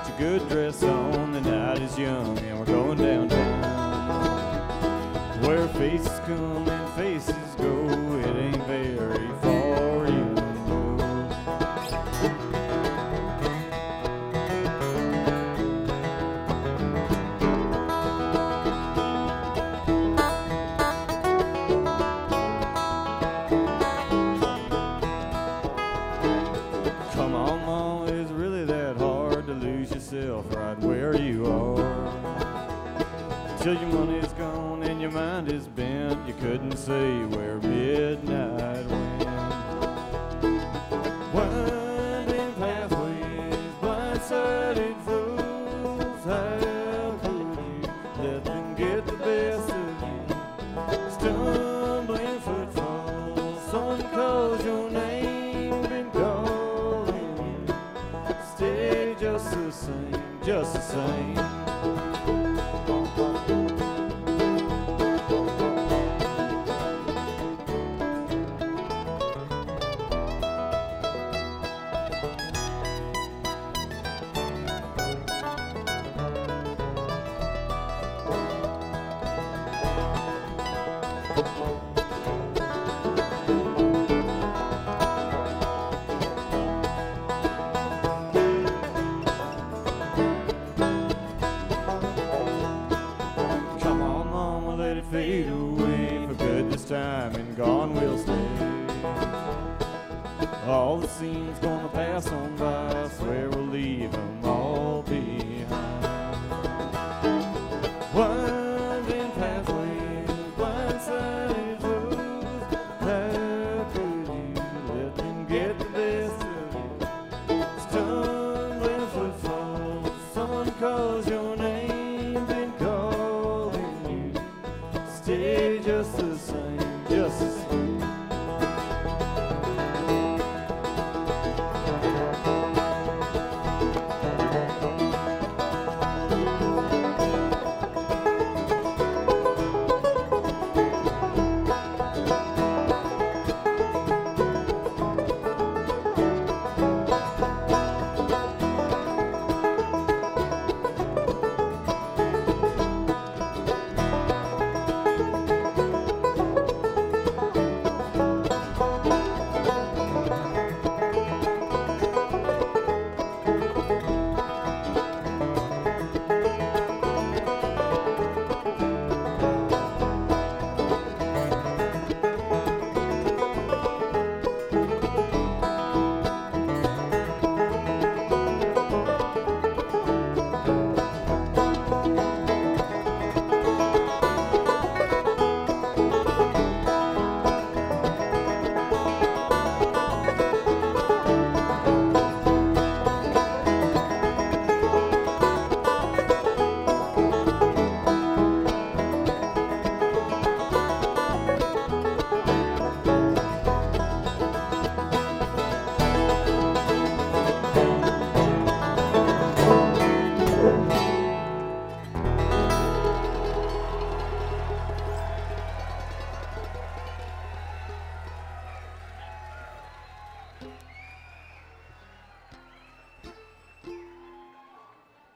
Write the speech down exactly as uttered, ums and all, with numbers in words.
Get your good dress on, the night is young, and we're going downtown. Where faces come and faces go, it ain't very far, you know. Come on, Mom, is it really that hard to lose yourself right where you are? Till your money's gone and your mind is bent, you couldn't say where midnight went. Winding pathways, blindsided fools, how could you let them get the best of you? Stumbling footfalls, someone calls your name, been calling you. Stay just the same, just the same. Come on, Mama, let it fade away for good this time, and gone we'll stay. All the scenes gonna pass on by, I swear we'll leave them all behind. Winding pathways, blindsided fools, how could you let them get the best of you? Stumbling footfalls, someone calls your